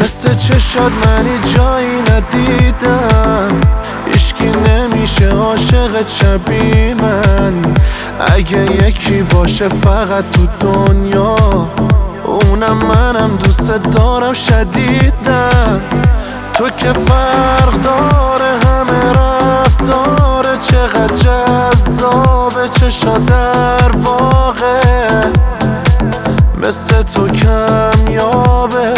مثل چشات منی جایی ندیدم، هیچکی نمیشه عاشق شبیه من. اگه یکی باشه فقط تو دنیا، اونم منم دوست دارم شدیدن. تو که فرق داره همه رفتاره، چقدر جذابه چشات در واقع، مثل تو کمیابه،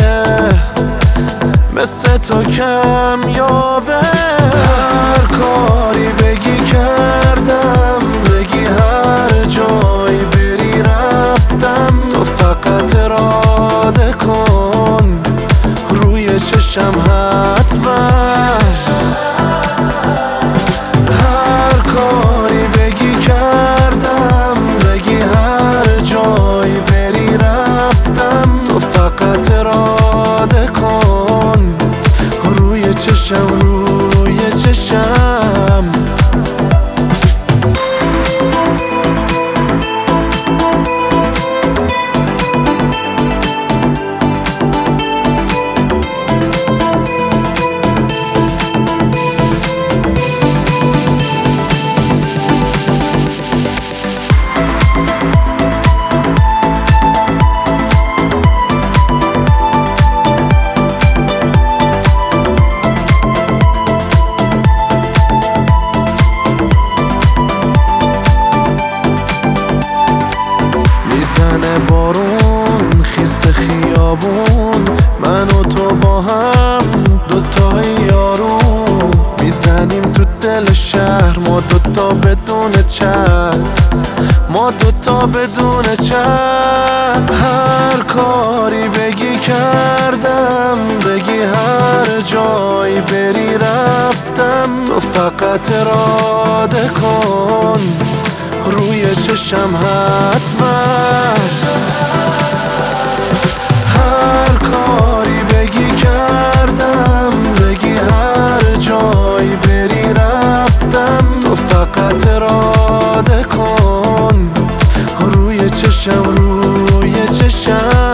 مثل تو کمیابه. هر کاری بگی کردم، بگی هر جایی بری رفتم. تو فقط اراده کن روی چشم حتما. هر کاری بگی کردم، بگی هر جایی بری رفتم. تو فقط اراده کن روی چشم، روی چشم. میزنه بارون خیس خیابون، من و تو با هم دوتای یارون. میزنیم تو دل شهر ما دوتا بدون چتر، ما دوتا بدون چتر. هر کاری بگی کردم، بگی هر جایی بری رفتم. تو فقط اراده کن روی چشم حتما. هر کاری بگی کردم، بگی هر جایی بری رفتم. تو فقط اراده کن روی چشم، روی چشم.